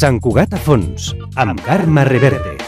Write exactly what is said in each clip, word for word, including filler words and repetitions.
Sant Cugat a fons, amb Carme Reverte.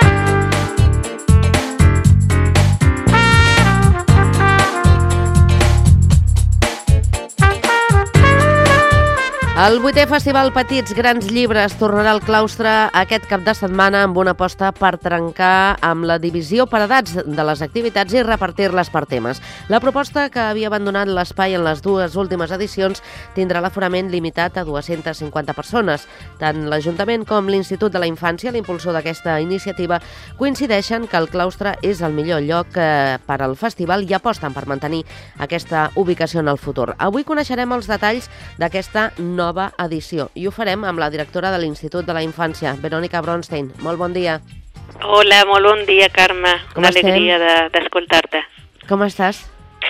El vuitè Festival Petits Grans Llibres tornarà al claustre aquest cap de setmana amb una aposta per trencar amb la divisió per edats de les activitats i repartir-les per temes. La proposta, que havia abandonat l'espai en les dues últimes edicions, tindrà l'aforament limitat a dues-centes cinquanta persones. Tant l'Ajuntament com l'Institut de la Infància, l'impulsor d'aquesta iniciativa, coincideixen que el claustre és el millor lloc per al festival i aposten per mantenir aquesta ubicació en el futur. Avui coneixerem els detalls d'aquesta nova nova edició. I ho farem amb la directora de l'Institut de la Infància, Verònica Bronstein. Molt bon dia. Hola, molt bon dia, Carme. Com Una estem? alegria de- d'escoltar-te. Com estàs?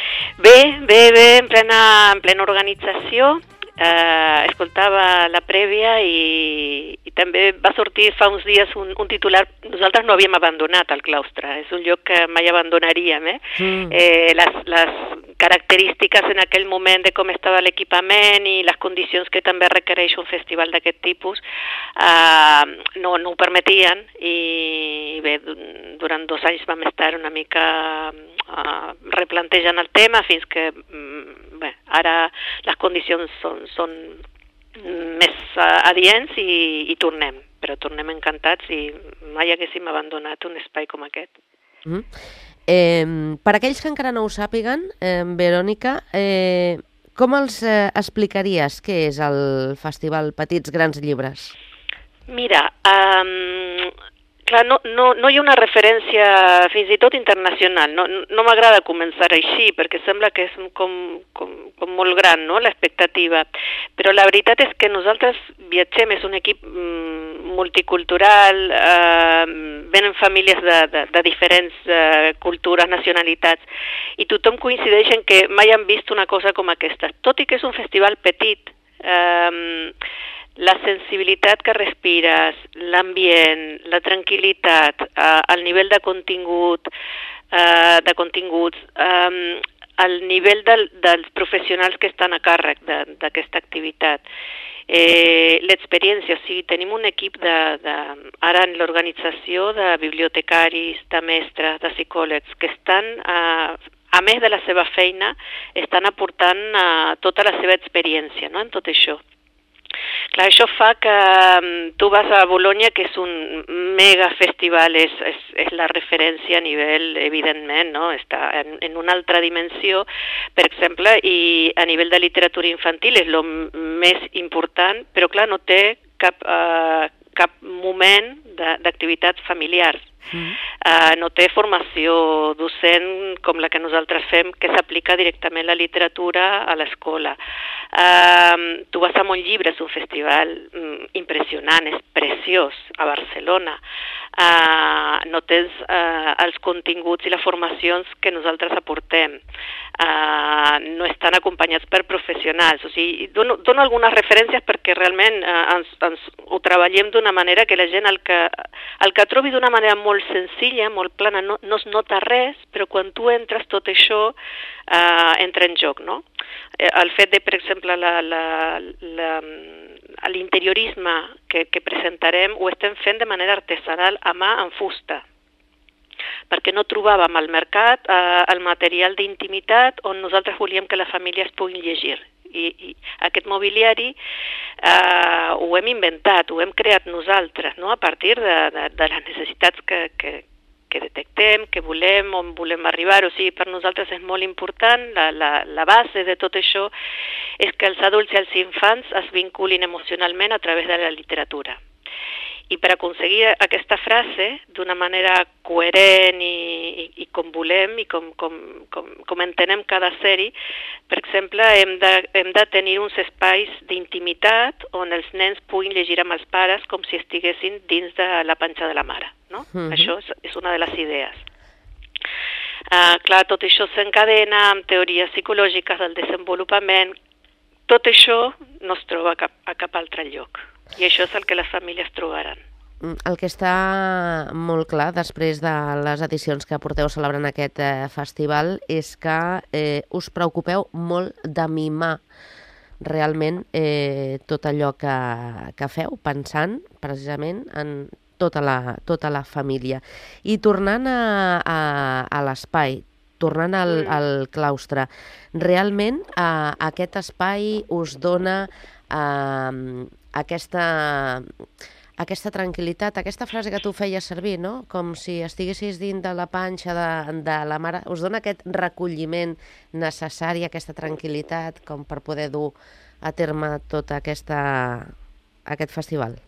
Bé, bé, bé, en plena, en plena organització. Eh, escoltava la prèvia i, i també va sortir fa uns dies un, un titular. Nosaltres no havíem abandonat el claustre, és un lloc que mai abandonaríem. Eh? Mm. Eh, les, les característiques en aquell moment de com estava l'equipament i les condicions que també requereix un festival d'aquest tipus eh, no, no ho permetien i bé, durant dos anys vam estar una mica eh, replantejant el tema fins que bé, ara les condicions són, són més adients i, i tornem, però tornem encantats i mai haguéssim abandonat un espai com aquest. Mm. Eh, per aquells que encara no ho sàpiguen, eh, Verònica, eh, com els eh, explicaries què és el Festival Petits Grans Llibres? Mira, um, clar, no, no, no hi ha una referència fins i tot internacional. No, no m'agrada començar així perquè sembla que és com, com, com molt gran, no?, l'expectativa. Però la veritat és que nosaltres viatgem, és un equip mm, multicultural, eh, venen famílies de, de, de diferents eh, cultures, nacionalitats, i tothom coincideix en que mai han vist una cosa com aquesta. Tot i que és un festival petit, eh, la sensibilitat que respires, l'ambient, la tranquil·litat, eh, el nivell de contingut, eh, de continguts, eh, el nivell del, dels professionals que estan a càrrec d'aquesta activitat, eh, l'experiència, o sigui, tenim un equip de, de, ara en l'organització de bibliotecaris, de mestres, de psicòlegs, que estan, eh, a més de la seva feina, estan aportant eh, tota la seva experiència, no?, en tot això. Clar, això fa que um, tu vas a Bolonya, que és un mega festival, és, és, és la referència a nivell, evidentment, no? Està en, en una altra dimensió, per exemple, i a nivell de literatura infantil és el més important, però clar, no té cap, uh, cap moment d'activitats familiars. Mm. Uh, no té formació docent com la que nosaltres fem, que s'aplica directament la literatura a l'escola. Uh, tu vas a Montllibre, és un festival um, impressionant, és preciós, a Barcelona. Uh, no tens uh, els continguts i les formacions que nosaltres aportem. Uh, no estan acompanyats per professionals. O sigui, dono, dono algunes referències perquè realment uh, ens, ens ho treballem d'una manera que la gent el que, el que trobi d'una manera molt senzilla, molt plana, no, no es nota res, però quan tu entres tot això uh, entra en joc, no? Eh, el fet de, per exemple, la, la, la, l'interiorisme que, que presentarem ho estem fent de manera artesanal a mà en fusta, perquè no trobàvem al mercat eh, el material d'intimitat on nosaltres volíem que les famílies puguin llegir. I, i aquest mobiliari eh, ho hem inventat, ho hem creat nosaltres, no?, a partir de, de, de les necessitats que, que, que detectem, que volem, on volem arribar. O sigui, per nosaltres és molt important, la, la, la base de tot això és que els adults i els infants es vinculin emocionalment a través de la literatura. I per aconseguir aquesta frase d'una manera coherent i, i, i com volem i com, com, com, com entenem cada sèrie, per exemple, hem de, hem de tenir uns espais d'intimitat on els nens puguin llegir amb els pares com si estiguessin dins de la panxa de la mare, no? Mm-hmm. Això és, és una de les idees. Uh, clar, tot això s'encadena amb teories psicològiques del desenvolupament. Tot això no es troba a cap, a cap altre lloc. I això és el que les famílies trobaran. El que està molt clar després de les edicions que porteu celebrant aquest eh, festival és que eh, us preocupeu molt de mimar realment eh, tot allò que, que feu, pensant precisament en tota la, tota la família. I tornant a, a, a l'espai, tornant al, Mm. al claustre, realment eh, aquest espai us dona eh, aquesta, aquesta tranquil·litat, aquesta frase que tu feies servir, no? Com si estiguessis dins de la panxa de, de la mare, us dona aquest recolliment necessari, aquesta tranquil·litat, com per poder dur a terme tot aquesta, aquest festival.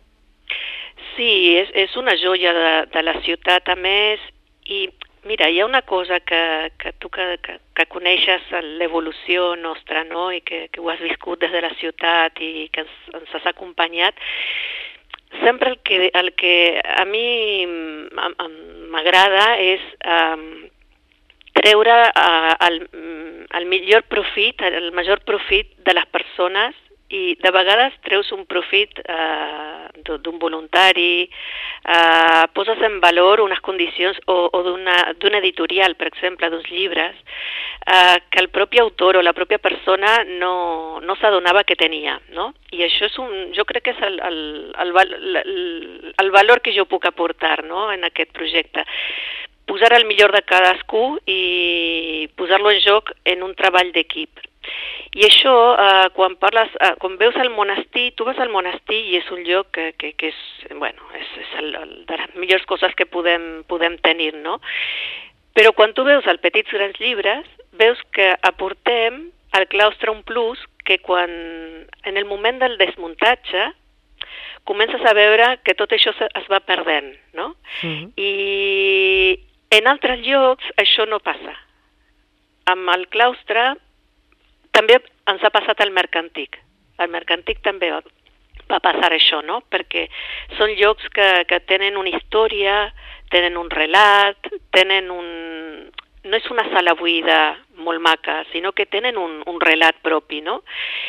Sí, és, és una joia de, de la ciutat, a més, i mira, hi ha una cosa que, que tu que, que, que coneixes l'evolució nostra, no?, i que, que ho has viscut des de la ciutat i que ens, ens has acompanyat. Sempre el que, el que a mi m'agrada és um, treure uh, el, el millor profit, el major profit de les persones, i de vegades treus un profit uh, d'un voluntari, uh, poses en valor unes condicions o, o d'un editorial, per exemple, d'uns llibres, uh, que el propi autor o la pròpia persona no, no s'adonava que tenia, no? I això és un, jo crec que és el, el, el, el, el valor que jo puc aportar, no?, en aquest projecte. Posar el millor de cadascú i posar-lo en joc en un treball d'equip. I això, eh, quan parles, eh, quan veus el monestir, tu vas al monestir i és un lloc que, que, que és, bueno, és, és el, el, de les millors coses que podem, podem tenir, no? Però quan tu veus el Petits Grans Llibres, veus que aportem al claustre un plus que quan, en el moment del desmuntatge, comences a veure que tot això es va perdent, no? Mm-hmm. I en altres llocs això no passa. Amb el claustre també ens ha passat al Mercantic. Al Mercantic també va, va passar això, no? Perquè són llocs que, que tenen una història, tenen un relat, tenen un... no és una sala buida molt maca, sinó que tenen un, un relat propi, no?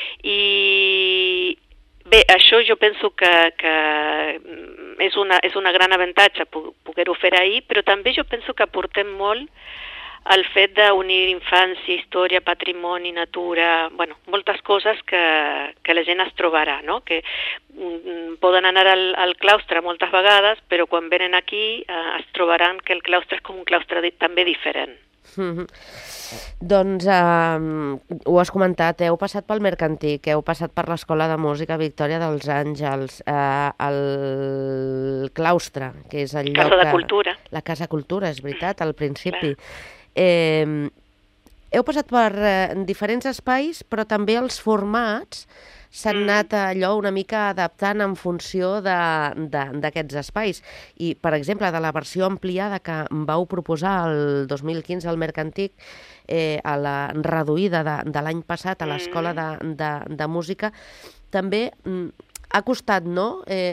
I bé, això jo penso que, que és, una, és una gran avantatge poder-ho fer ahir, però també jo penso que aportem molt el fet d'unir infància, història, patrimoni, natura, bueno, moltes coses que, que la gent es trobarà, no? Que mm, poden anar al, al claustre moltes vegades, però quan venen aquí eh, es trobaran que el claustre és com un claustre di també diferent. Mm-hmm. Doncs eh, ho has comentat, heu passat pel Mercantic, heu passat per l'Escola de Música Victòria dels Àngels, eh, el claustre, que és el lloc... Casa de Cultura. La Casa Cultura, és veritat, al principi. Clar. Eh, heu passat per eh, diferents espais, però també els formats s'han mm. anat allò una mica adaptant en funció d'aquests espais. I, per exemple, de la versió ampliada que vau proposar el dos mil quinze al Mercantic, eh, a la reduïda de, de l'any passat a l'Escola de, de, de Música, també mm, ha costat, no?, eh,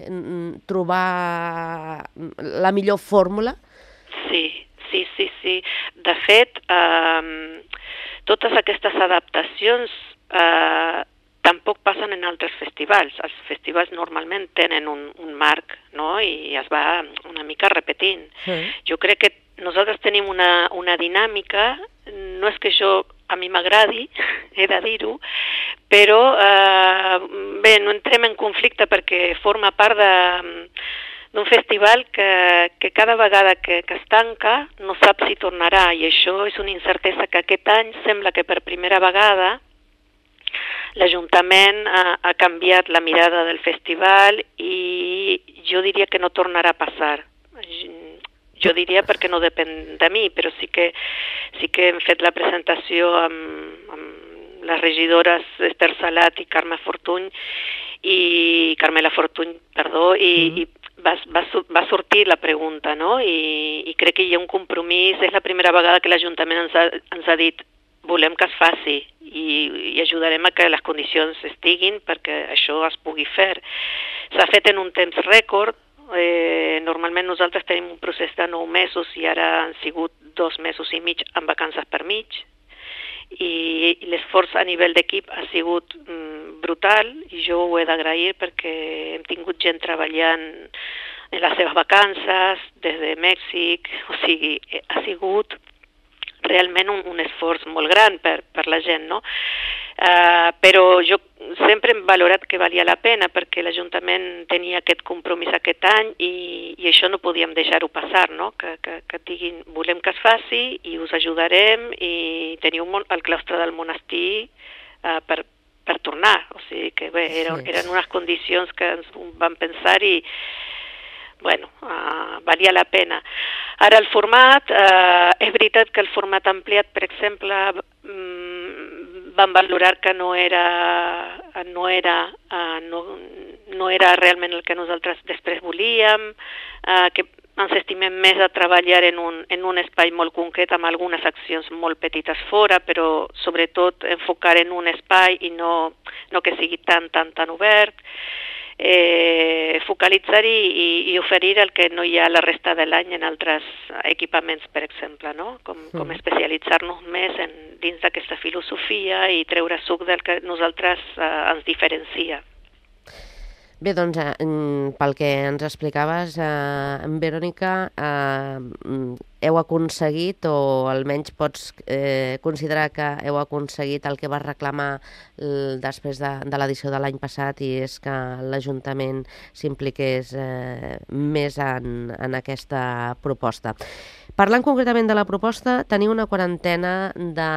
trobar la millor fórmula? Sí. Sí, sí, sí. De fet, eh, totes aquestes adaptacions eh, tampoc passen en altres festivals. Els festivals normalment tenen un, un marc, no?, i es va una mica repetint. Sí. Jo crec que nosaltres tenim una, una dinàmica, no és que jo a mi m'agradi, he de dir-ho, però eh, bé, no entrem en conflicte perquè forma part de... d'un festival que, que cada vegada que, que es tanca no sap si tornarà, i això és una incertesa que aquest any sembla que per primera vegada l'Ajuntament ha, ha canviat la mirada del festival i jo diria que no tornarà a passar. Jo diria perquè no depèn de mi, però sí que, sí que hem fet la presentació amb, amb les regidores Esther Salat i Carme Fortuny, i Carmela Fortuny, perdó, i, mm. i Va, va, va sortir la pregunta, no? I, i crec que hi ha un compromís. És la primera vegada que l'Ajuntament ens, ha, ens ha dit volem que es faci i, i ajudarem a que les condicions estiguin perquè això es pugui fer. S'ha fet en un temps rècord. Eh, normalment nosaltres tenim un procés de nou mesos i ara han sigut dos mesos i mig amb vacances per mig. I, i l'esforç a nivell d'equip ha sigut mm, brutal i jo ho he d'agrair perquè hem tingut gent treballant en les seves vacances des de Mèxic, o sigui, ha sigut realment un, un esforç molt gran per, per la gent, no? Uh, però jo sempre hem valorat que valia la pena perquè l'Ajuntament tenia aquest compromís aquest any i, i això no podíem deixar-ho passar, no? Que, que, que diguin, volem que es faci i us ajudarem i teniu el claustre del monestir uh, per, per tornar. O sigui que bé, eren, eren unes condicions que ens vam pensar i bueno, uh, valia la pena. Ara el format, uh, és veritat que el format ampliat, per exemple, um, vam valorar que no era, no era, uh, no, no era realment el que nosaltres després volíem, uh, que ens estimem més a treballar en un, en un espai molt concret amb algunes accions molt petites fora, però sobretot enfocar en un espai i no, no que sigui tan, tan, tan obert. Eh, focalitzar i, i, i oferir el que no hi ha la resta de l'any en altres equipaments, per exemple, no? Com, mm. com especialitzar-nos més en, dins d'aquesta filosofia i treure suc del que nosaltres eh, ens diferencia. Bé, doncs, eh, pel que ens explicaves, eh, Verònica, eh, heu aconseguit, o almenys pots eh, considerar que heu aconseguit el que vas reclamar l, després de, de l'edició de l'any passat, i és que l'Ajuntament s'impliqués eh, més en, en aquesta proposta. Parlant concretament de la proposta, teniu una quarantena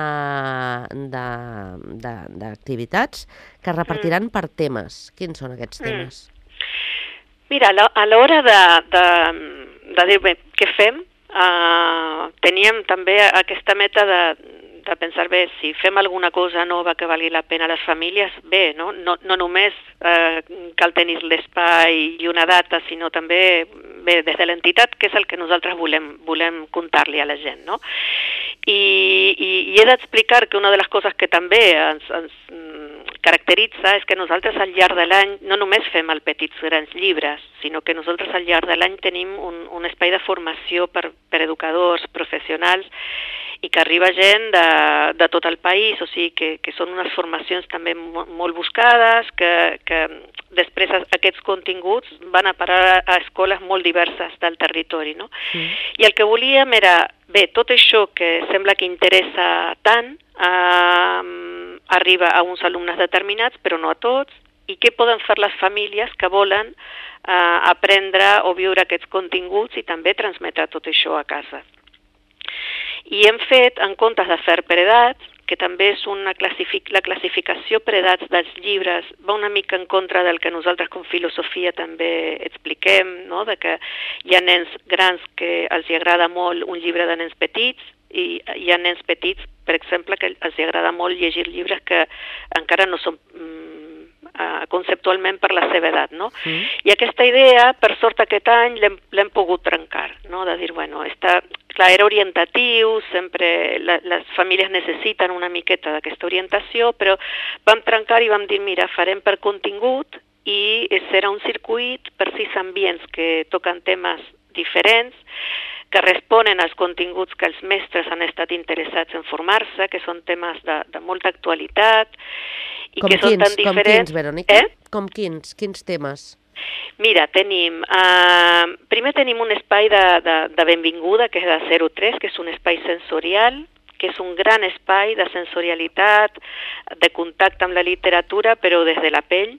d'activitats que es repartiran mm. per temes. Quins són aquests temes? Mm. Mira, a l'hora de, de, de dir bé, què fem, uh, teníem també aquesta meta de, de pensar bé, si fem alguna cosa nova que valgui la pena a les famílies, bé, no, no, no només uh, cal tenir l'espai i una data, sinó també bé, des de l'entitat, que és el que nosaltres volem, volem contar-li a la gent, no? I, i, i he d'explicar que una de les coses que també ens, ens caracteritza és que nosaltres al llarg de l'any no només fem els petits grans llibres, sinó que nosaltres al llarg de l'any tenim un, un espai de formació per, per educadors, professionals, i que arriba gent de, de tot el país, o sigui que, que són unes formacions també molt, molt buscades, que, que després aquests continguts van a parar a escoles molt diverses del territori, no? Sí. I el que volíem era, bé, tot això que sembla que interessa tant, eh, arriba a uns alumnes determinats, però no a tots, i què poden fer les famílies que volen eh, aprendre o viure aquests continguts i també transmetre tot això a casa. I hem fet, en comptes de fer per edats, que també és una classific la classificació per edats dels llibres, va una mica en contra del que nosaltres com filosofia també expliquem, no? De que hi ha nens grans que els agrada molt un llibre de nens petits, i hi ha nens petits, per exemple, que els agrada molt llegir llibres que encara no són mm, conceptualment per la seva edat, no? Mm. I aquesta idea, per sort aquest any, l'hem pogut trencar, no? De dir, bueno, està... Clar, era orientatiu, sempre la, les famílies necessiten una miqueta d'aquesta orientació, però vam trencar i vam dir, mira, farem per contingut i serà un circuit per sis ambients que toquen temes diferents, que responen als continguts que els mestres han estat interessats en formar-se, que són temes de, de molta actualitat i com que quins, són tan diferents... Com quins, Verònica? Eh? Com quins? Quins temes? Mira, tenim, uh, primer tenim un espai de, de, de benvinguda, que és de zero tres, que és un espai sensorial, que és un gran espai de sensorialitat, de contacte amb la literatura, però des de la pell.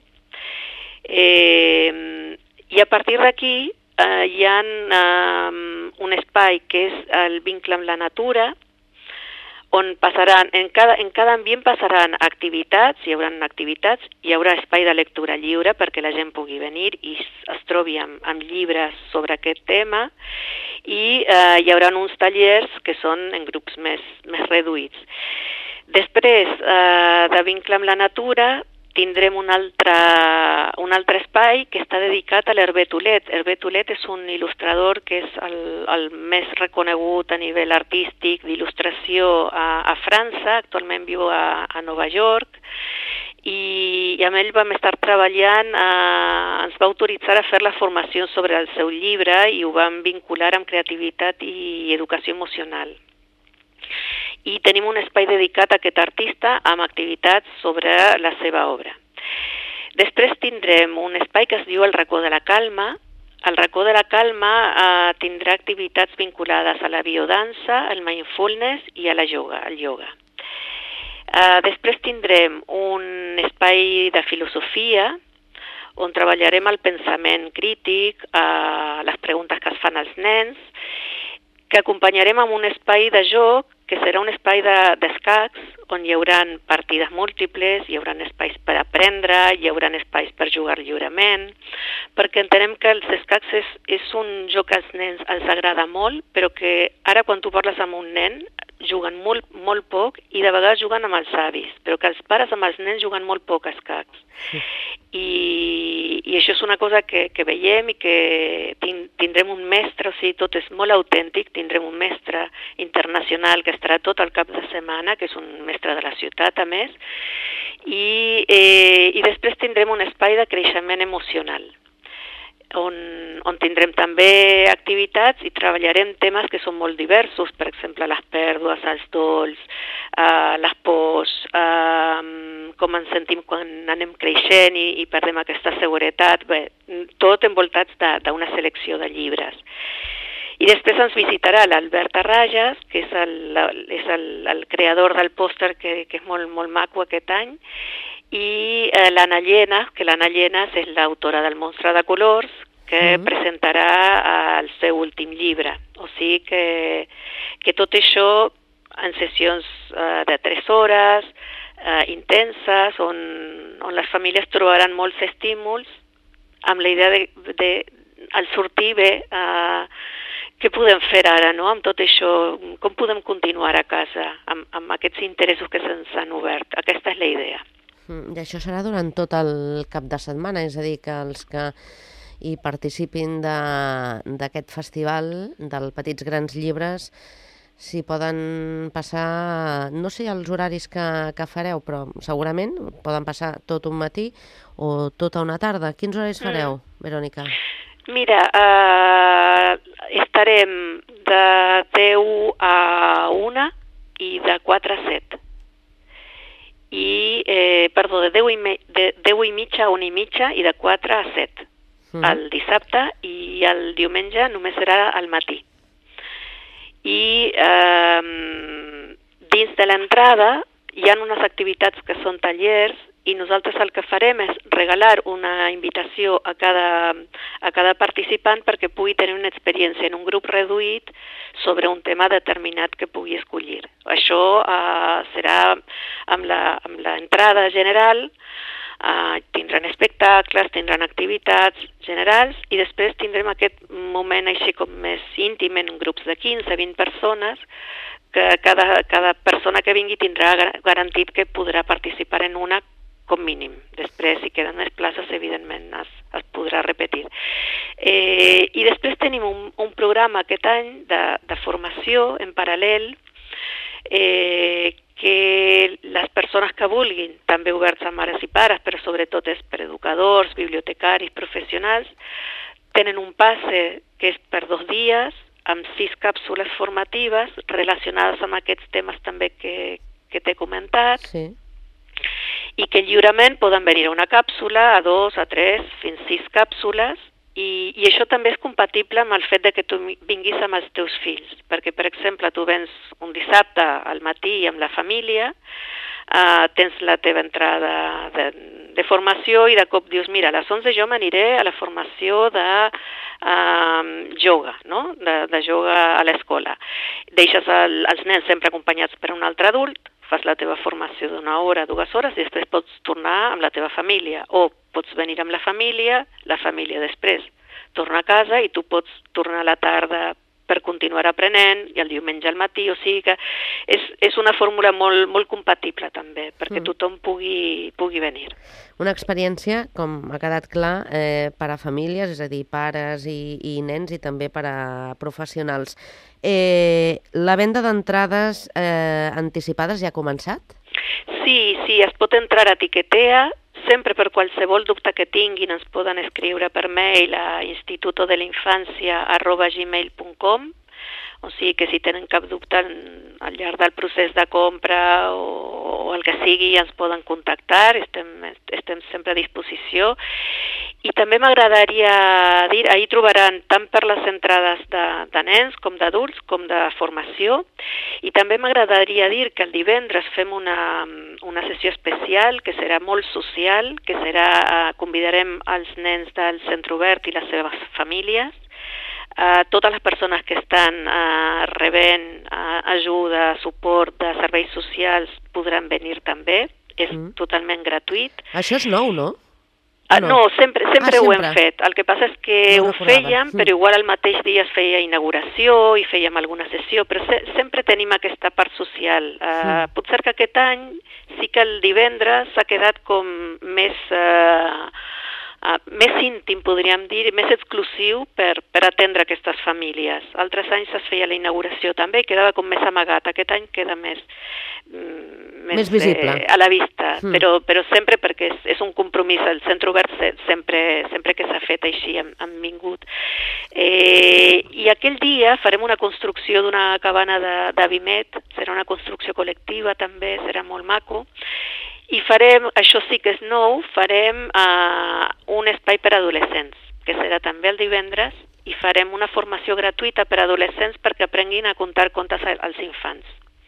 Eh, I a partir d'aquí uh, hi ha uh, un espai que és el vincle amb la natura, on passaran, en cada, en cada ambient passaran activitats, hi haurà activitats, hi haurà espai de lectura lliure perquè la gent pugui venir i es trobi amb, amb llibres sobre aquest tema, i eh, hi haurà uns tallers que són en grups més, més reduïts. Després eh, de vincle amb la natura, tindrem un altre, un altre espai que està dedicat a l'Hervé Toulet. Hervé Toulet és un il·lustrador que és el, el més reconegut a nivell artístic d'il·lustració a, a França, actualment viu a, a Nova York, i, i amb ell vam estar treballant, eh, ens va autoritzar a fer la formació sobre el seu llibre i ho vam vincular amb creativitat i educació emocional. I tenim un espai dedicat a aquest artista amb activitats sobre la seva obra. Després tindrem un espai que es diu el Racó de la Calma. El Racó de la Calma eh, tindrà activitats vinculades a la biodansa, al mindfulness i a la yoga, al yoga. Uh, després tindrem un espai de filosofia, on treballarem el pensament crític, uh, les preguntes que es fan als nens, que acompanyarem amb un espai de joc, que serà un espai d'escacs, de, on hi haurà partides múltiples, hi haurà espais per aprendre, hi haurà espais per jugar lliurement, perquè entenem que els escacs és, és un joc que als nens els agrada molt, però que ara quan tu parles amb un nen juguen molt, molt poc i de vegades juguen amb els avis, però que els pares amb els nens juguen molt poc a escacs. Sí. I, i això és una cosa que, que veiem i que tindrem un mestre, o sigui, tot és molt autèntic, tindrem un mestre internacional que estarà tot el cap de setmana, que és un mestre de la ciutat, a més, i, eh, i després tindrem un espai de creixement emocional, on, on tindrem també activitats i treballarem temes que són molt diversos, per exemple, les pèrdues, els dols, eh, les pors, eh, com ens sentim quan anem creixent i, i perdem aquesta seguretat, bé, tot envoltats d'una selecció de llibres. I després ens visitarà l'Albert Arrajas, que és el, és el, el creador del pòster que, que és molt, molt maco aquest any, i eh, l'Anna Llenas, que l'Anna Llenas és l'autora del Monstre de colors, que mm. presentarà eh, el seu últim llibre. O sigui que, que tot això en sessions eh, de tres hores, eh, intenses, on, on les famílies trobaran molts estímuls, amb la idea de, de al sortir bé, eh, què podem fer ara, no?, amb tot això, com podem continuar a casa amb, amb aquests interessos que se'ns han obert. Aquesta és la idea. I això serà durant tot el cap de setmana, és a dir, que els que hi participin d'aquest festival del Petits Grans Llibres s'hi poden passar, no sé els horaris que, que fareu, però segurament poden passar tot un matí o tota una tarda. Quins horaris fareu, mm. Verònica? Mira, eh, estarem de deu a una i de quatre a set. I, eh, perdó, de deu i, me, de deu i mitja a una i mitja i de quatre a set. Mm. El dissabte, i el diumenge només serà al matí. I eh, dins de l'entrada hi ha unes activitats que són tallers, i nosaltres el que farem és regalar una invitació a cada, a cada participant perquè pugui tenir una experiència en un grup reduït sobre un tema determinat que pugui escollir. Això eh, serà amb l'entrada general, eh, tindran espectacles, tindran activitats generals, i després tindrem aquest moment així com més íntim en grups de quinze a vint persones, que cada, cada persona que vingui tindrà garantit que podrà participar en una com mínim. Després, si queden més places, evidentment es, es podrà repetir. Eh, I després tenim un, un programa aquest any de, de formació en paral·lel, eh, que les persones que vulguin, també oberts a mares i pares, però sobretot és per educadors, bibliotecaris, professionals, tenen un passe que és per dos dies, amb sis càpsules formatives relacionades amb aquests temes també que, que t'he comentat, sí. I que lliurement poden venir a una càpsula, a dos, a tres, fins sis càpsules, i, i això també és compatible amb el fet de que tu vinguis amb els teus fills, perquè, per exemple, tu vens un dissabte al matí amb la família, uh, tens la teva entrada de, de formació i de cop dius, mira, a les onze jo m'aniré a la formació de uh, yoga, no?, de, de yoga a l'escola. Deixes el, els nens sempre acompanyats per un altre adult, fas la teva formació d'una hora, dues hores, i després pots tornar amb la teva família, o pots venir amb la família, la família després torna a casa i tu pots tornar a la tarda per continuar aprenent, i el diumenge al matí, o sigui que és, és una fórmula molt, molt compatible també, perquè mm. tothom pugui, pugui venir. Una experiència, com ha quedat clar, eh, per a famílies, és a dir, pares i, i nens, i també per a professionals. Eh, la venda d'entrades eh, anticipades ja ha començat? Sí, sí, es pot entrar a Tiquetea. Sempre per qualsevol dubte que tinguin ens poden escriure per mail a instituto de la infancia arroba gmail punt com O sigui que si tenen cap dubte al llarg del procés de compra o, o el que sigui ens poden contactar, estem, estem sempre a disposició. I també m'agradaria dir, ahir trobaran tant per les entrades de, de nens com d'adults com de formació, i també m'agradaria dir que el divendres fem una, una sessió especial que serà molt social, que serà, convidarem els nens del Centre Obert i les seves famílies. Uh, totes les persones que estan uh, rebent uh, ajuda, suport de serveis socials podran venir també, és mm. totalment gratuït. Això és nou, no? Uh, no? no, sempre, sempre, ah, ho sempre hem fet. El que passa és que no ho fèiem, però igual al mateix dia es feia inauguració i fèiem alguna sessió, però se sempre tenim aquesta part social. Uh, mm. Potser que aquest any sí que el divendres s'ha quedat com més... Uh, Uh, més íntim, podríem dir, més exclusiu per, per atendre aquestes famílies. Altres anys es feia la inauguració també i quedava com més amagat. Aquest any queda més, mm, més, més visible. Eh, a la vista, mm. però, però sempre perquè és, és un compromís. El Centre Obert se, sempre, sempre que s'ha fet així hem, hem vingut. Eh, I aquell dia farem una construcció d'una cabana d'Avimet, serà una construcció col·lectiva també, serà molt maco. I farem, això sí que és nou, farem uh, un espai per a adolescents, que serà també el divendres, i farem una formació gratuïta per a adolescents perquè aprenguin a contar contes als infants.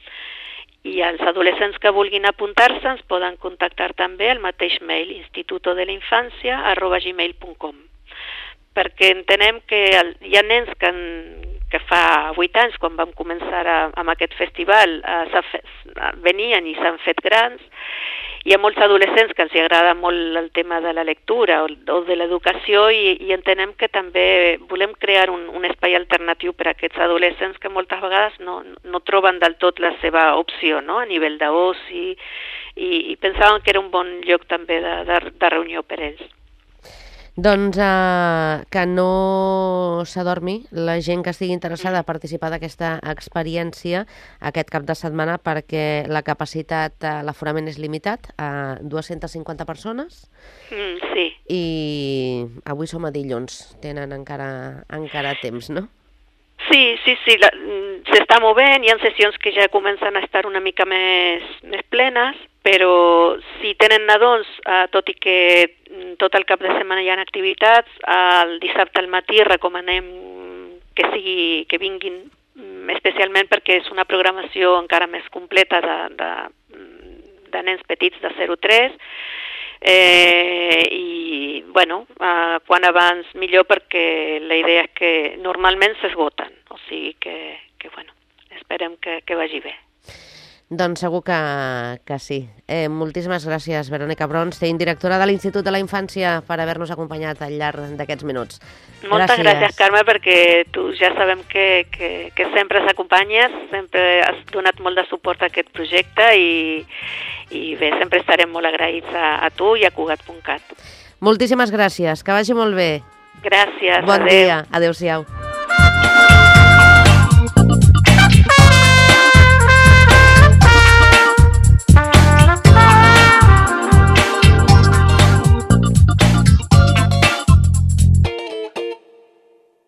I els adolescents que vulguin apuntar-se ens poden contactar també al mateix mail, institutodelinfancia arroba gmail punt com, perquè entenem que el, hi ha nens que, en, que fa vuit anys, quan vam començar a, amb aquest festival, uh, fet, venien i s'han fet grans. Hi ha molts adolescents que els agrada molt el tema de la lectura o, o de l'educació i, i entenem que també volem crear un, un espai alternatiu per a aquests adolescents que moltes vegades no, no troben del tot la seva opció, no? A nivell d'oci, i, i pensàvem que era un bon lloc també de, de, de reunió per ells. Doncs uh, que no s'adormi la gent que estigui interessada a participar d'aquesta experiència aquest cap de setmana, perquè la capacitat, uh, l'aforament és limitat a dues-centes cinquanta persones. Mm, sí. I avui som a dilluns, tenen encara, encara temps, no? Sí, sí, sí, s'està movent, hi ha sessions que ja comencen a estar una mica més, més plenes, però si tenen nadons, eh, tot i que tot el cap de setmana hi ha activitats, el dissabte al matí recomanem que, sigui, que vinguin especialment perquè és una programació encara més completa de, de, de nens petits de zero a tres, Eh, i bueno, eh, quan abans millor, perquè la idea és que normalment s'esgoten, o sigui que, que bueno, esperem que, que vagi bé. Doncs segur que, que sí. Eh, moltíssimes gràcies, Verònica Bronstein, directora de l'Institut de la Infància, per haver-nos acompanyat al llarg d'aquests minuts. Moltes gràcies, gràcies Carme, perquè tu ja sabem que, que, que sempre s'acompanyes, sempre has donat molt de suport a aquest projecte i, i bé, sempre estarem molt agraïts a, a tu i a Cugat punt cat. Moltíssimes gràcies, que vagi molt bé. Gràcies, bon adeu. dia, adeu-siau.